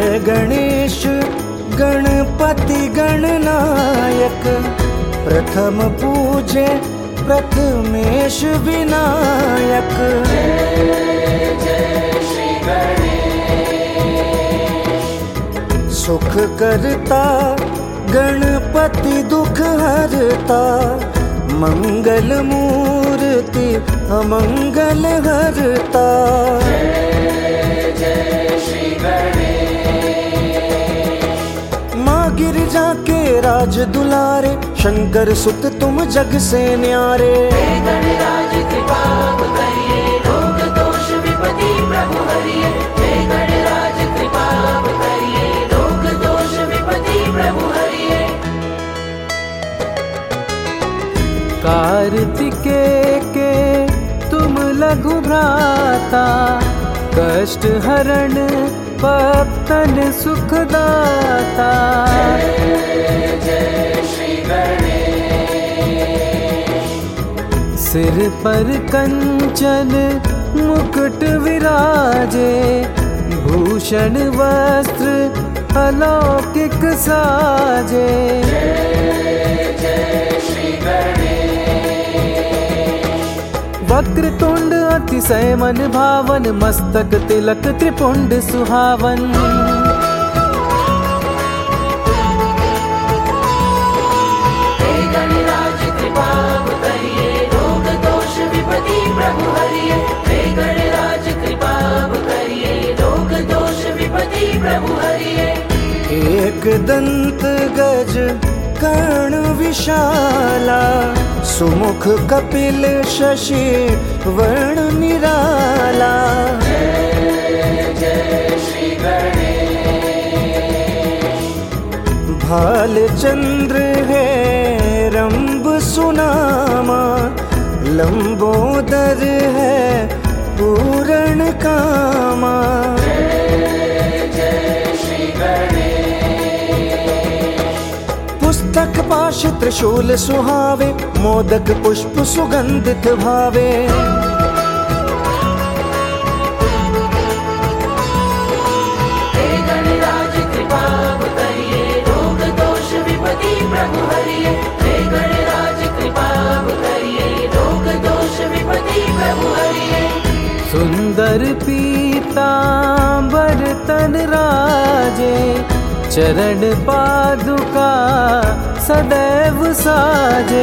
जय गणेश गणपति गणनायक, प्रथम पूजे प्रथमेश विनायक। जय जय श्री गणेश। सुख करता गणपति दुख हरता, मंगल मूर्ति अमंगल हरता। जय जय श्री गणेश। माँ गिरिजा के राज दुलारे, शंकर सुत तुम जग से न्यारे। गणराज कृपा करिए, रोग दोष विपत्ति प्रभु हरिए। गणराज कृपा करिए, रोग दोष विपत्ति प्रभु हरिए। कार्तिकेय के तुम लघु भ्राता, कष्ट हरण भक्तन सुखदाता। जय जय श्री गणेश। सिर पर कंचन मुकुट विराजे, भूषण वस्त्र अलौकिक साजे। जय जय श्री गणेश। वक्रतुंड अतिशय मन भावन, मस्तक तिलक त्रिपुंड सुहावन। गणराज कृपा करिए, रोग दोष विपत्ति प्रभु हरिए। गणराज कृपा करिए, रोग दोष विपत्ति प्रभु हरिए। एक दंत गज कर्ण विशाला, सुमुख कपिल शशि वर्ण निराला। जय जय श्री गणेश। भाल चंद्र है रंब सुनामा, लंबोदर है पूर्ण कामा। जय जय श्री गणेश। पुस्तक पाश त्रिशूल सुहावे, मोदक पुष्प सुगंधित भावे। गणराज कृपा करिए, रोग दोष विपत्ति प्रभु हरिए। गणराज कृपा करिए, रोग दोष विपत्ति प्रभु हरिए। सुंदर पीतांबर तन राजे, चरण पादुका सदैव साजे।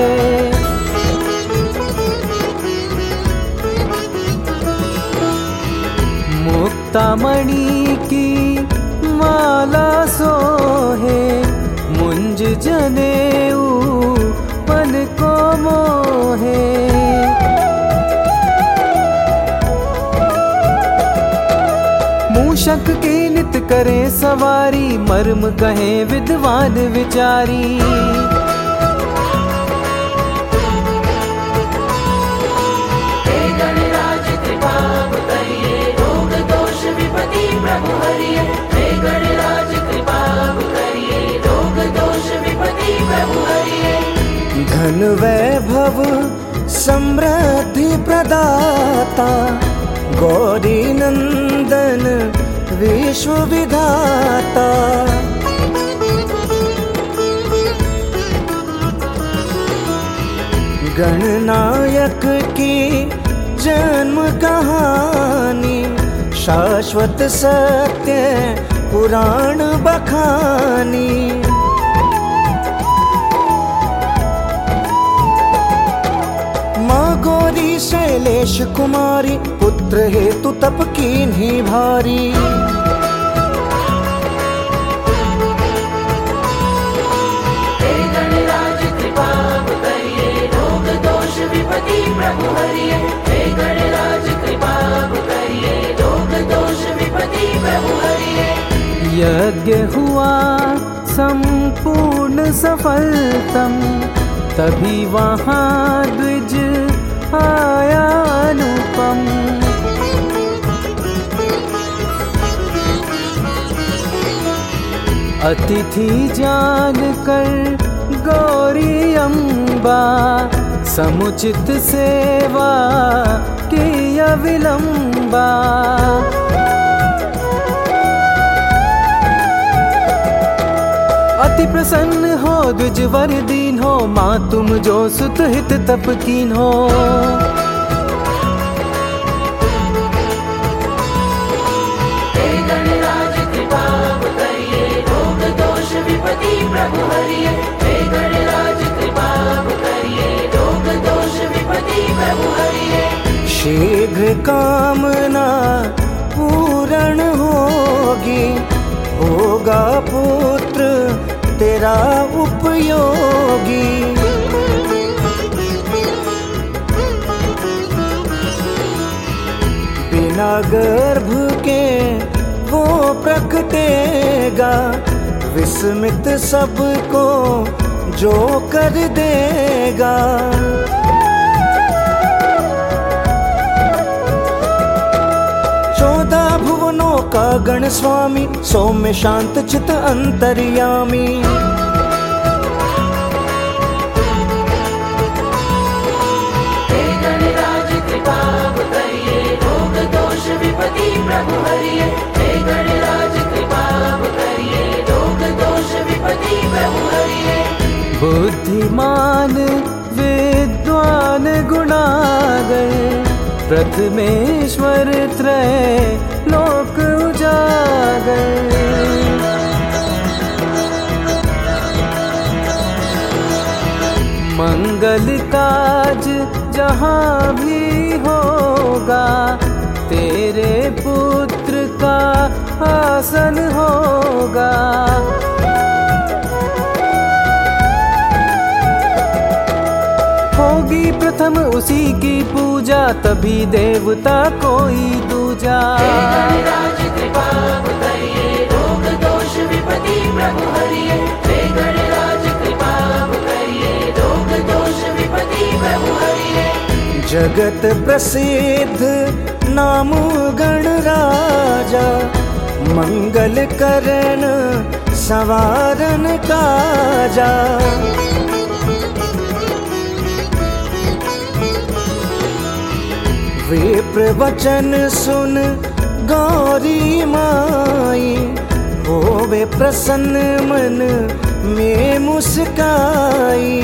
मुक्तामणि की माला सोहे, मुंज जनेऊ मन को मोहे। मूषक की नित करे सवारी, मर्म कहे विद्वान विचारी। गणराज कृपा करिए, रोग दोष विपत्ति प्रभु हरिए। गणराज कृपा करिए, रोग दोष विपत्ति प्रभु हरिए। धन वैभव समृद्धि प्रदाता, गौरी नंदन विश्व विधाता। गणनायक की जन्म कहानी, शाश्वत सत्य पुराण बखानी। माँ गौरी शैलेश कुमारी, पुत्र हेतु तप कीन्ही भारी। गणराज कृपा करिए, रोग दोष विपत्ति प्रभु हरिए। गणराज कृपा करिए, रोग दोष विपत्ति प्रभु हरिए। यज्ञ हुआ संपूर्ण सफलतम, तभी वहाँ द्विज आया अनुपम। अतिथि जानकर गौरी अम्बा, समुचित सेवा किया विलंबा। अति प्रसन्न हो द्विजवर दीन हो, माँ तुम जो सुत हित तप कीन हो। हे गणराज कृपा करिए, रोग दोष विपत्ति प्रभु हरिए। हे गणराज कृपा करिए, रोग दोष विपत्ति प्रभु हरिए। शीघ्र कामना पूर्ण होगी, होगा पुत्र तेरा उपयोगी। बिना गर्भ के वो प्रकटेगा, विस्मित सबको जो कर देगा। भुवनों का गण स्वामी, सौम्य शांत चित अंतर्यामी। हे गणराज कृपा करिए, रोग दोष विपत्ति प्रभु हरिए। हे गणराज कृपा करिए, रोग दोष विपत्ति प्रभु हरिए। बुद्धिमान विद्वान गुणागर, प्रथमेश्वर त्रय लोक उजागर। मंगल काज जहाँ भी होगा, तेरे पुत्र का आसन होगा। होगी प्रथम उसी की पूजा, तभी देवता कोई दूजा। हे गणराज कृपा करिए, रोग दोष विपत्ति प्रभु हरिए। हे गणराज कृपा करिए, रोग दोष विपत्ति प्रभु हरिए। जगत प्रसिद्ध नाम गणराजा, मंगल करण सवारन काजा। विप्र वचन सुन गौरी माई, होवे प्रसन्न मन में मुस्काई।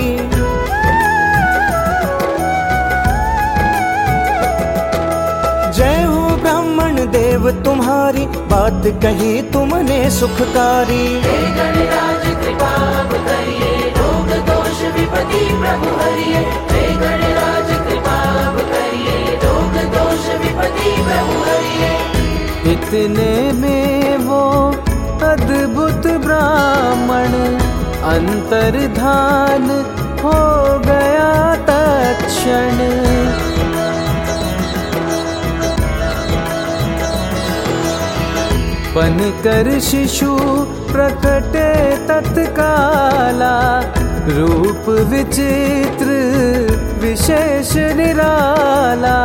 जय हो ब्राह्मण देव तुम्हारी, बात कही तुमने सुखकारी। हे गणराज कृपा करिए, रोग दोष विपत्ति प्रभु हरिए। हे गणराज कृपा करिए, रोग दोष विपत्ति प्रभु हरिए। इतने में वो अद्भुत ब्राह्मण, अंतर्धान हो गया तत्क्षण। बनकर शिशु प्रकटे तत्काला, रूप विचित्र विशेष निराला।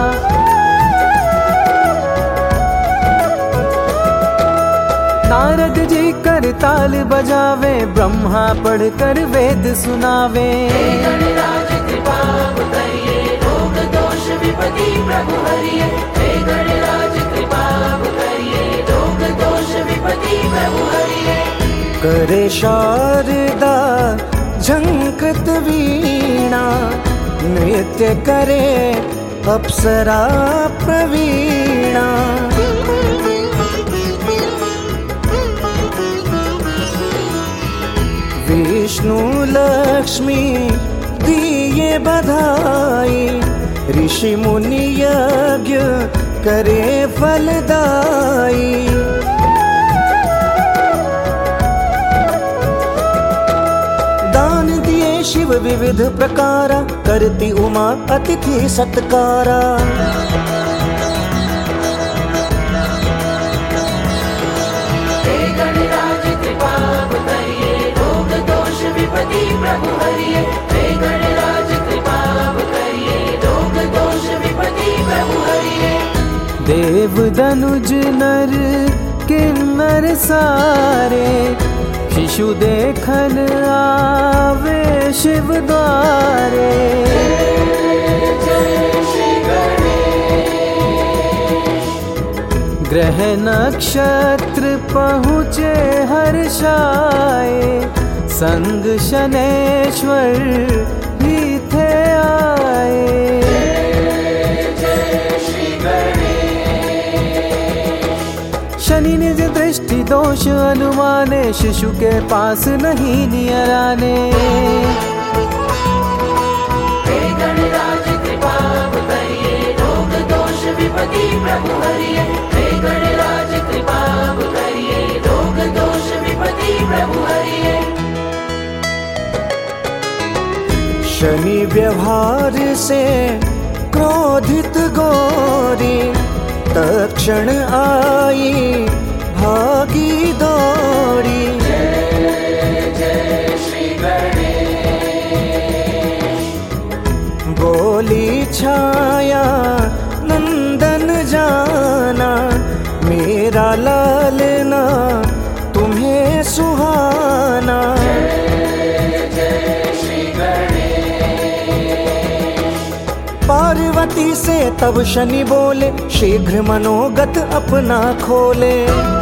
नारद जी कर ताल बजावे, ब्रह्मा पढ़कर वेद सुनावे। हे गणराज कृपा करिए, रोग दोष विपत्ति प्रभु हरिए। हे गणराज कृपा करिए, रोग दोष विपत्ति प्रभु हरिए। करे शारदा झंकृत वीणा, नृत्य करे अप्सरा प्रवीणा। विष्णु लक्ष्मी दिए बधाई, ऋषि मुनि यज्ञ करे फलदाई। दान दिए शिव विविध प्रकारा, करती उमा अतिथि सत्कारा। हे गणराज कृपा करिए, रोग दोष विपत्ति प्रभु हरिए। हे गणराज कृपा करिए, रोग दोष विपत्ति प्रभु हरिए। देव दनुज नर किन्नर सारे, शिशु देखन आवे शिव द्वारे। ग्रह नक्षत्र पहुँचे हर्षाए, संग शनैश्वर भी थे आए। शनि निज दृष्टि दोष अनुमाने, शिशु के पास नहीं नियर आने। हे गणराज कृपा करिए, रोग दोष विपत्ति प्रभु हरिए। हे गणराज कृपा करिए, रोग दोष विपत्ति प्रभु हरिए। शनि व्यवहार से क्रोधित गौरी, तत्क्षण आई भागी दौड़ी। जय जय श्री गणेश। बोली छाया नंदन जाना, मेरा लालना तुम्हें सुहाना। पार्वती से तब शनि बोले, शीघ्र मनोगत अपना खोले।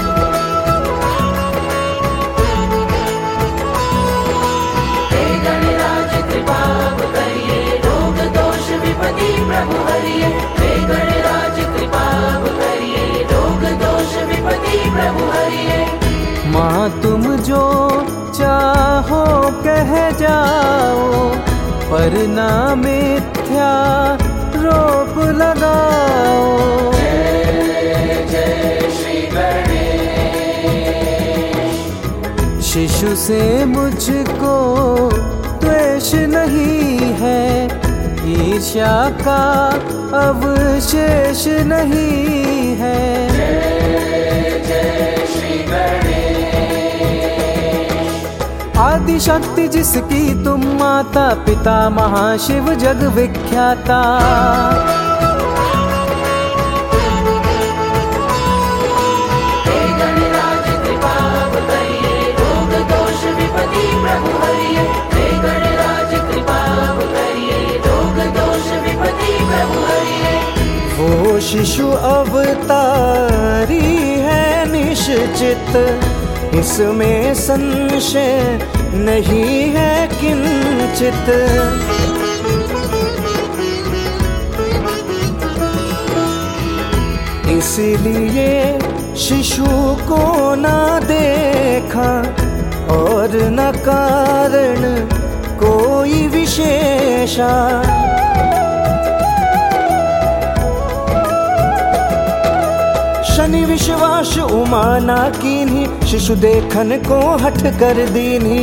हे गणराज कृपा करिए, रोग दोष विपत्ति प्रभु हरिए। हे गणराज कृपा करिए, रोग दोष विपत्ति प्रभु हरिए। माँ तुम जो चाहो कह जाओ, पर ना मिथ्या रोप लगाओ। जय जय श्री गणेश। शिशु से मुझको द्वेष नहीं है, ईर्ष्या का अवशेष नहीं है। जय जय श्री गणेश। आदि शक्ति जिसकी तुम माता, पिता महाशिव जग विख्याता। हे गणराज कृपा करिए, रोग दोष विपत्ति प्रभु हरिए। हे गणराज कृपा करिए, रोग दोष विपत्ति प्रभु हरिए। वो शिशु अवतारी है निश्चित, इसमें संशय नहीं है किंचित। इसलिए शिशु को ना देखा, और न कारण कोई विशेषा। शनि विश्वास उमा ना कीन्ही, शिशु देखन को हठ कर दीन्ही।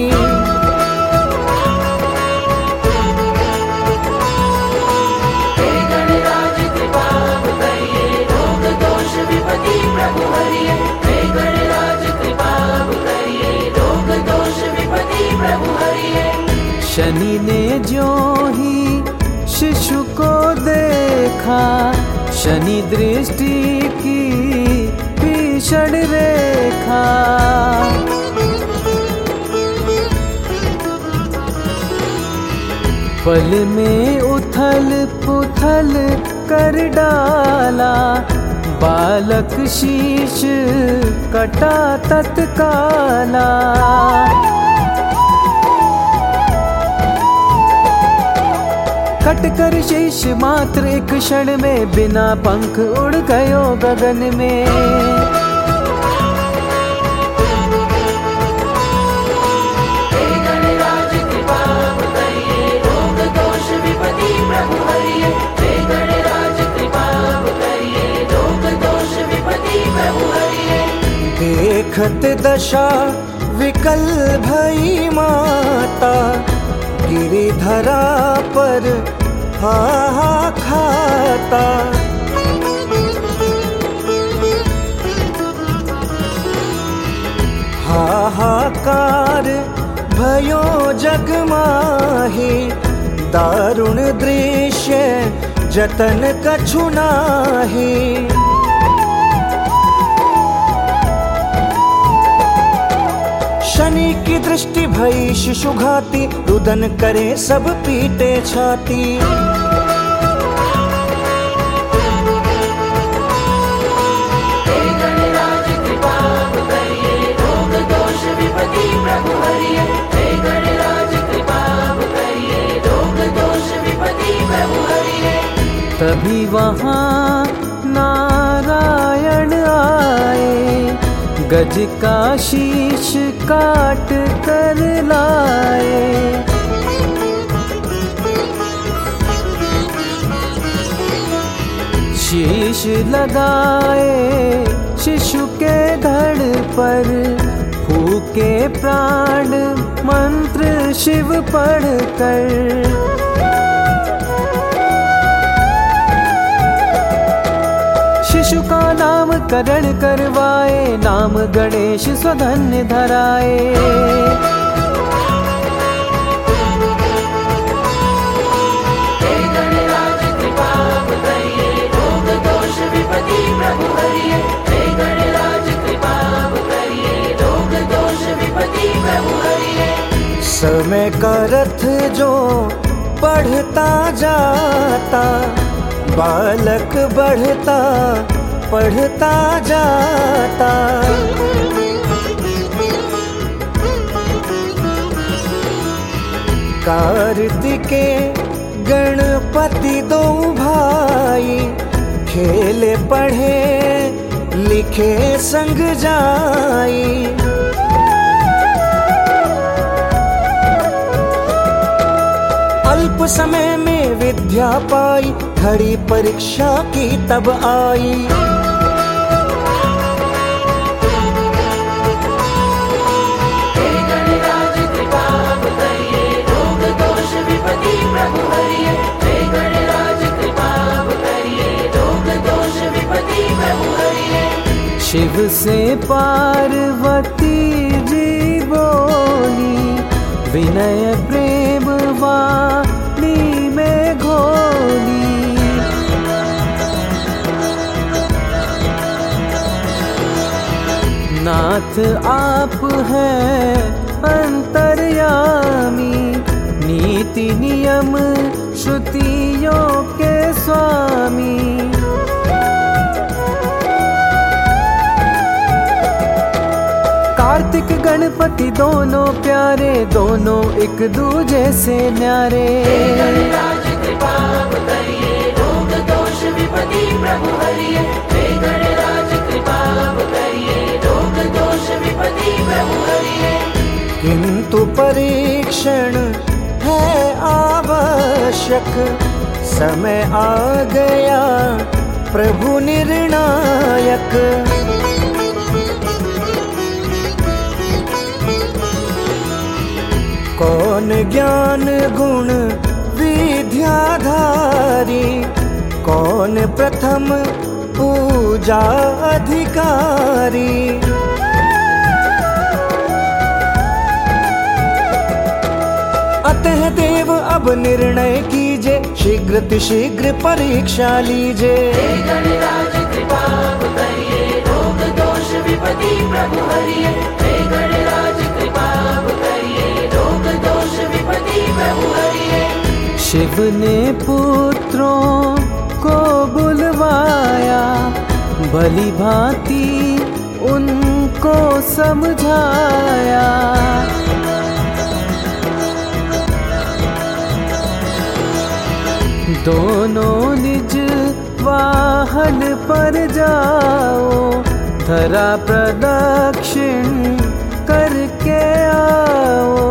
हे गणराज कृपा करिए, रोग दोष विपत्ति प्रभु हरिए। हे गणराज कृपा करिए, रोग दोष विपत्ति प्रभु हरिए। शनि ने जो ही शिशु को देखा, शनि दृष्टि की भीषण रेखा। पल में उथल पुथल कर डाला, बालक शीश कटा तत्काला। कट कर शीश मात्र एक क्षण में, बिना पंख उड़ गयो गगन में। हे गणराज कृपा करिए, रोग दोष विपत्ति प्रभु हरिए। हे गणराज कृपा करिए, रोग दोष विपत्ति प्रभु हरिए। देखत दशा विकल भई माता, गिरिधरा पर हाहा खाता। हाहाकार भयो जग माही, दारुण दृश्य जतन कछु नाही। शनि की दृष्टि भई शिशु घाती, रुदन करे सब पीटे छाती। हे गणराज कृपा करिए, रोग दोष विपत्ति प्रभु हरिए। हे वहाँ नारायण आए, गज का शीश काट कर लाए। शीश लगाए शिशु के धड़ पर, फूके प्राण मंत्र शिव पढ़ कर। शिशु का नाम करण करवाए, नाम गणेश स्वधन्य धराए। हे गणराज कृपा करिए, रोग दोष विपत्ति प्रभु हरिए। हे गणराज कृपा करिए, रोग दोष विपत्ति प्रभु हरिए। समय का रथ जो बढ़ता जाता, बालक बढ़ता पढ़ता जाता। कार्तिके गणपति दो भाई, खेले पढ़े लिखे संग जाई। अल्प समय में विद्या पाई, खड़ी परीक्षा की तब आई। हे गणराज कृपा करिए, रोग दोष विपत्ति प्रभु हरिए। हे गणराज कृपा करिए, रोग दोष विपत्ति प्रभु हरिए। शिव से पार्वती जी बोली, विनय प्रेम वाणी में घोली। नाथ आप हैं अंतर्यामी, नीति नियम श्रुतियों के स्वामी। कार्तिक गणपति दोनों प्यारे, दोनों एक दूजे से न्यारे। हे गणराज कृपा करिए, रोग दोष विपत्ति प्रभु हरिए। हे गणराज कृपा करिए, रोग दोष विपत्ति प्रभु हरिए। किंतु परीक्षण है आवश्यक, समय आ गया प्रभु निर्णायक। कौन ज्ञान गुण विद्याधारी, कौन प्रथम पूजा अधिकारी। अतः देव अब निर्णय कीजिए, शीघ्र परीक्षा लीजिए। हे गणराज कृपा करिए, रोग दोष विपत्ति प्रभु हरिए। हे गणराज कृपा करिए, रोग दोष विपत्ति प्रभु हरिए। शिव ने पुत्रों को बुलवाया, भली भांति उनको समझाया। दोनों निज वाहन पर जाओ, धरा प्रदक्षिण करके आओ।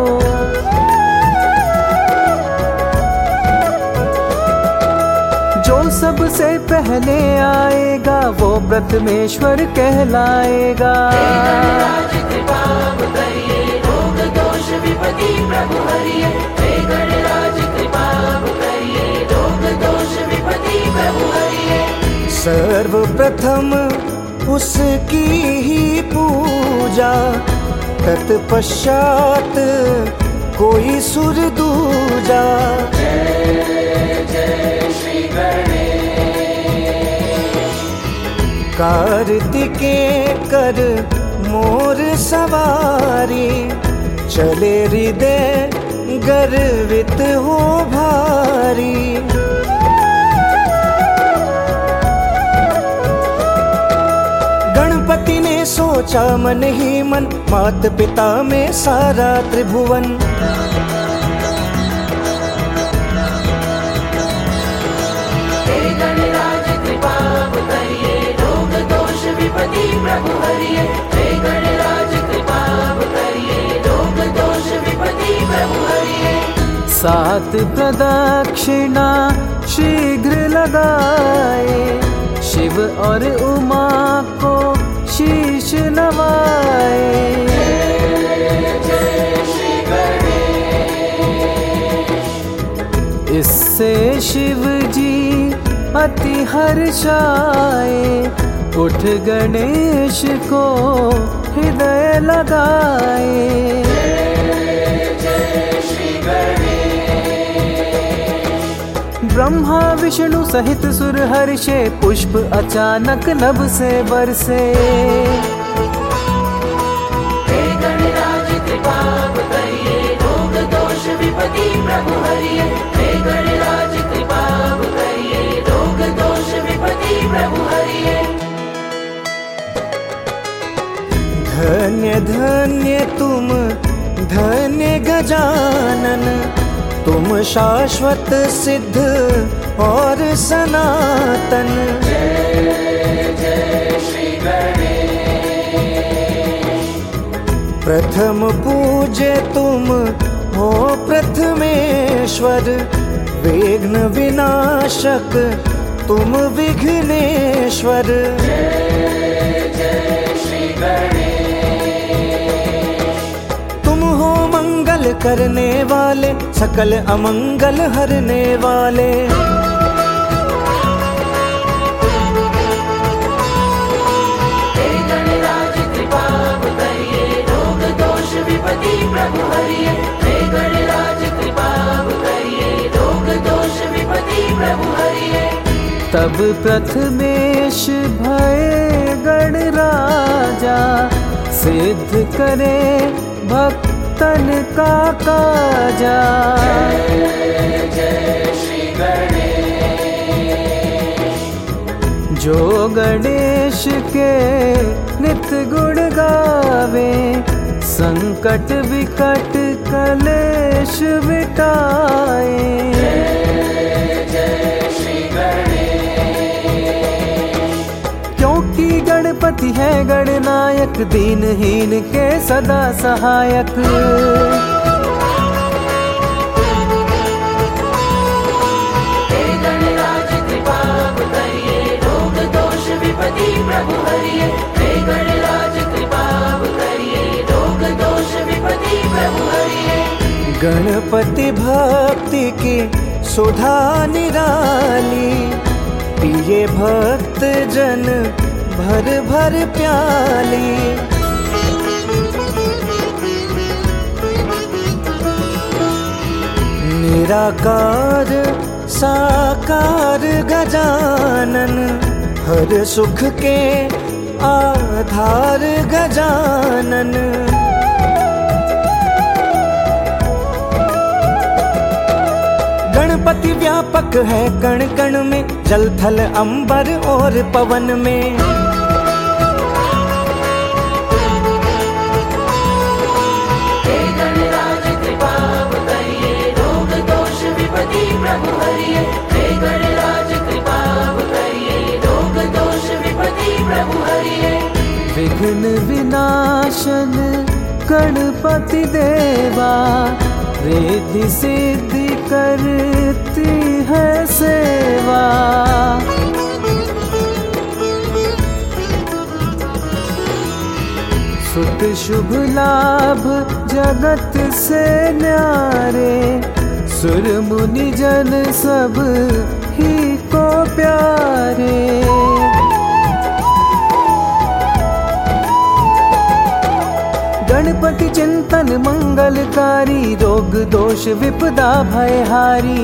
जो सबसे पहले आएगा, वो व्रतमेश्वर कहलाएगा। हे गणराज कृपा करिए, रोग दोष विपत्ति प्रभु हरिए। हे गणराज कृपा करिए, रोग दोष विपत्ति प्रभु हरिए। सर्वप्रथम उसकी ही पूजा, तत्पश्चात कोई सुर दूजा। जय जय श्री गणेश। कार्तिके कर मोर सवारी, चले हृदय गर्वित हो भारी। गणपति ने सोचा मन ही मन, मात पिता में सारा त्रिभुवन। हे गणराज विपति प्रभु हरिये। हे गणराज कृपा करिए, रोग दोष विपति प्रभु हरिये। 7 प्रदक्षिणा शीघ्र लगाए, शिव और उमा को शीश नवाए। जय श्री गणेश। इससे शिव जी अति हर्षाए, उठ गणेश को हृदय लगाए। जय श्री गणेश। ब्रह्मा विष्णु सहित सुर हर्षे, पुष्प अचानक नभ से बरसे। हे गणराज कृपा करिए, रोग दोष विपति प्रभु हरिये। हे गणराज कृपा करिए, रोग दोष विपति प्रभु हरिये। धन्य धन्य तुम धन्य गजानन, तुम शाश्वत सिद्ध और सनातन। जय जय श्री गणेश। प्रथम पूज्य तुम हो प्रथमेश्वर, विघ्न विनाशक तुम विघ्नेश्वर। जय जय श्री गणेश। तुम हो मंगल करने वाले, सकल अमंगल हरने वाले। हे गणराज कृपा करिए, रोग दोष विपति प्रभु हरिये। हे गणराज कृपा करिए, रोग दोष विपति प्रभु हरिये। तब प्रथमेश भय गणराजा, सिद्ध करे भक्तन का काजा। जय जय श्री गणेश। जो गणेश के नित्य गुण गावे, संकट विकट कलेश मिटाए। जय जय श्री गणेश। क्योंकि गणपति है गणनायक, दीनहीन के सदा सहायक। हे गणराज कृपा करिए, रोग दोष विपति प्रभु हरिये। हे गणराज कृपा करिए, रोग दोष विपति प्रभु हरिये। गणपति भक्ति की सुधा निराली, पिए भक्त जन भर भर प्याली। निराकार साकार गजानन, हर सुख के आधार गजानन। गणपति व्यापक है कण कण में, जल थल अंबर और पवन में। हे गणराज कृपा करिए, रोग दोष विपति प्रभु हरिये। हे गणराज कृपा करिए, रोग दोष विपति प्रभु हरिये। विघ्न विनाशन गणपति देवा, रिद्धि सिद्धि करती है सेवा। सुख शुभ लाभ जगत से न्यारे, सुर मुनि जन सब ही को प्यारे। गणपति चिंतन मंगलकारी, रोग दोष विपदा भयहारी।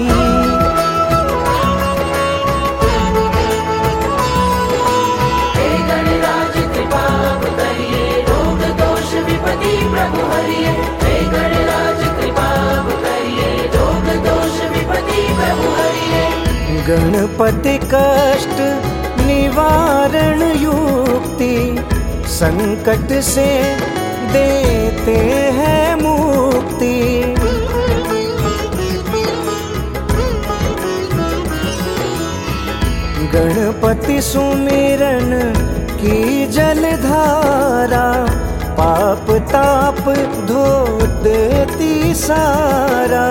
हे गणराज कृपा करिए, रोग दोष विपति प्रभु हरिये। हे गणराज कृपा करिए, रोग दोष विपति प्रभु हरिये। गणपति कष्ट निवारण युक्ति, संकट से देते हैं मुक्ति। गणपति सुमिरन की जलधारा पाप ताप धो देती सारा।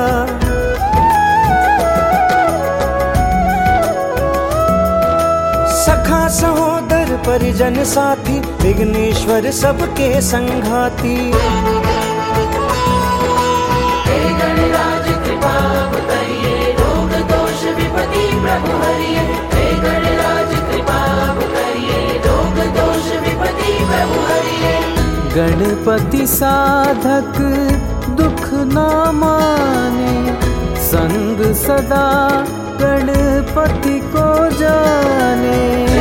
सखा सहोदर परिजन साथी विघ्नेश्वर सबके संघाती। हे गणराज कृपा करिए, रोग दोष विपत्ति प्रभु हरिए। हे गणराज कृपा करिए, रोग दोष विपत्ति प्रभु हरिए। गणपति साधक दुख न माने, संग सदा गणपति को जाने।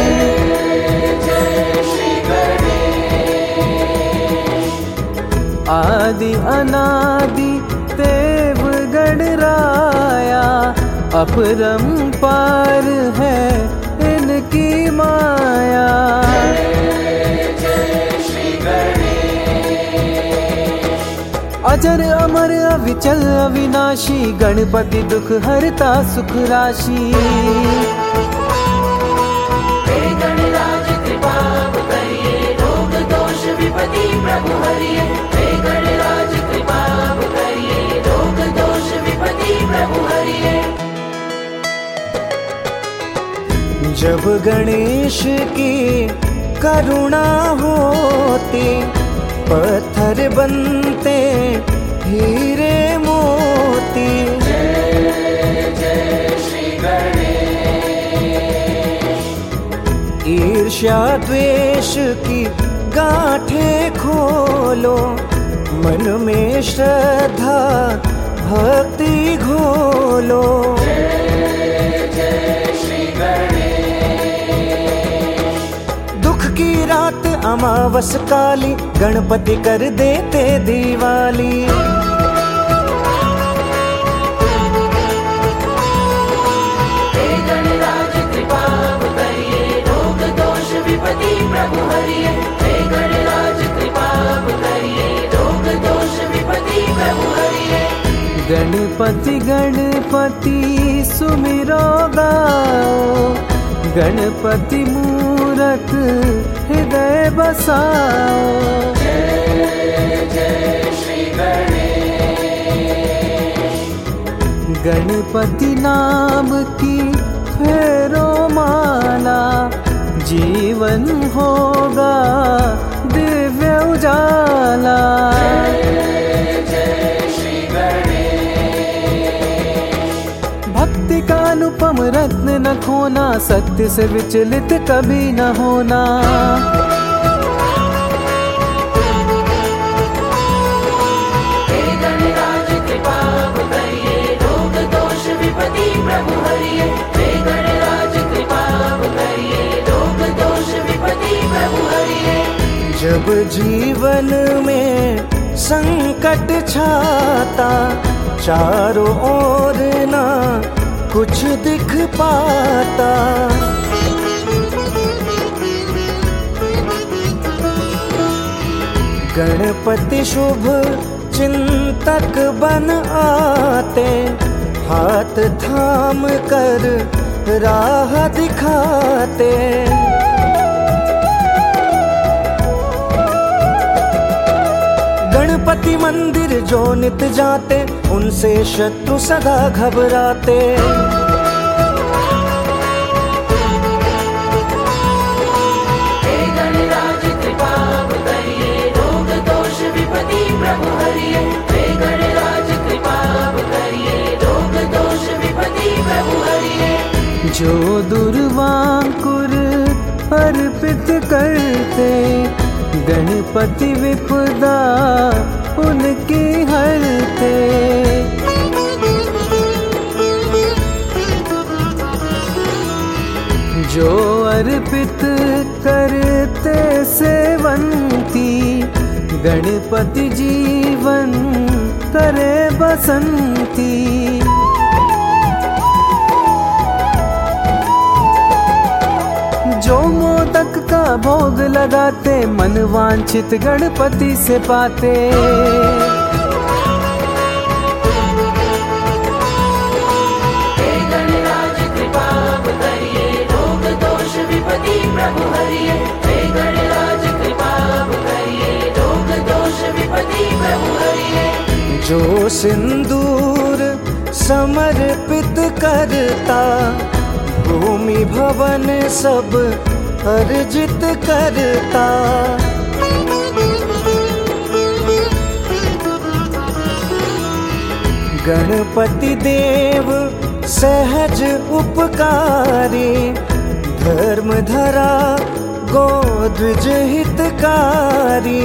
जय श्री गणेश। आदि अनादि देव गणराया, अपरंपार है इनकी माया। अजर अमर अविचल अविनाशी, गणपति दुख हरता सुख राशि। हे गणराज कृपा करिए, रोग दोष विपत्ति प्रभु हरिए। हे गणराज कृपा करिए, रोग दोष विपत्ति प्रभु हरिए। जब गणेश की करुणा होती, पत्थर बनते हीरे मोती। जय जय श्री गणेश। ईर्ष्या द्वेष की गांठें खोलो, मन में श्रद्धा भक्ति घोलो। जय जय श्री गणेश। दुख की रात अमावस काली, गणपति कर देते दिवाली। हे गणराज कृपा करिए, रोग दोष विपत्ति प्रभु हरिए। हे गणराज कृपा करिए, रोग दोष विपत्ति प्रभु हरिए। गणपति गणपति सुमिरो गाओ, गणपति मूरत हृदय बसाओ। जय जय श्री गणेश। गणपति नाम की फेरो माला, जीवन होगा दिव्य उजाला। जय जय श्री गणेश। भक्ति का अनुपम रत्न न खोना, सत्य से विचलित कभी न होना। हे गणराज कृपा करिए, रोग दोष विपत्ति प्रभु हरिए। हे गणराज कृपा करिए, रोग दोष विपत्ति प्रभु हरिए। जब जीवन में संकट छाता, चारों ओर ना कुछ दिख पाता। गणपति शुभ चिंतक बन आते, हाथ थाम कर राह दिखाते। गणपति मंदिर जो नित जाते, उनसे शत्रु सदा घबराते। हे गणराज कृपा करिए, रोग दोष विपत्ति प्रभु हरिए। हे गणराज कृपा करिए, रोग दोष विपत्ति प्रभु हरिए। जो दुर्वांकुर अर्पित करते, गणपति विपदा उनकी हरते। जो अर्पित करते सेवंती, गणपति जीवन करे बसंती। जो मोदक का भोग लगाते, मन वांछित गणपति से पाते। हे गणराज कृपा करिए, रोग दोष विपत्ति प्रभु हरिए। हे जो सिंदूर समर्पित करता, भूमि भवन सब अर्जित करता। गणपति देव सहज उपकारी, धर्म धरा गोद्विज हितकारी।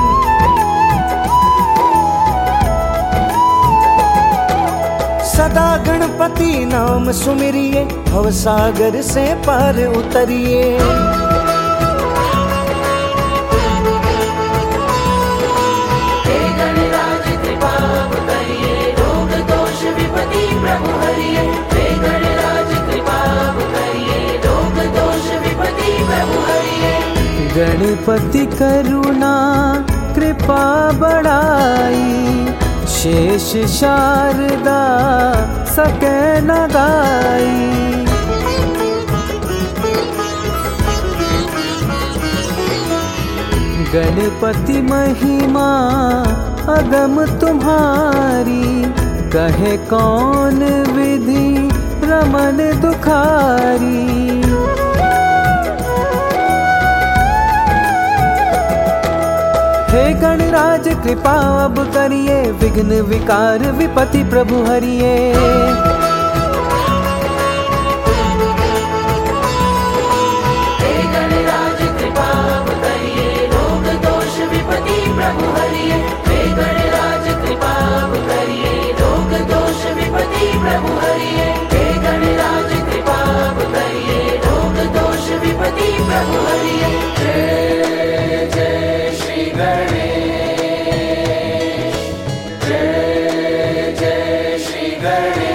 सदा गणपति नाम सुमिरिए, भवसागर से पार उतरिए। हे गणराज कृपा करिए, रोग दोष विपत्ति प्रभु हरिए। हे गणराज कृपा करिए, रोग दोष विपत्ति प्रभु हरिए। गणपति करुणा कृपा बढ़ाई, शेष शारदा सके न गाई। गणपति महिमा अगम तुम्हारी, कहे कौन विधि रमन दुखारी। हे गणराज कृपा अब करिए, विघ्न विकार विपत्ति प्रभु हरिए। हे गणराज कृपा करिए, रोग दोष विपत्ति प्रभु हरिए। हे गणराज कृपा करिए, रोग दोष विपत्ति प्रभु हरिए। हे गणराज कृपा करिए, रोग दोष विपत्ति प्रभु हरिए। जय जय श्री गणेश, जय जय श्री गणेश।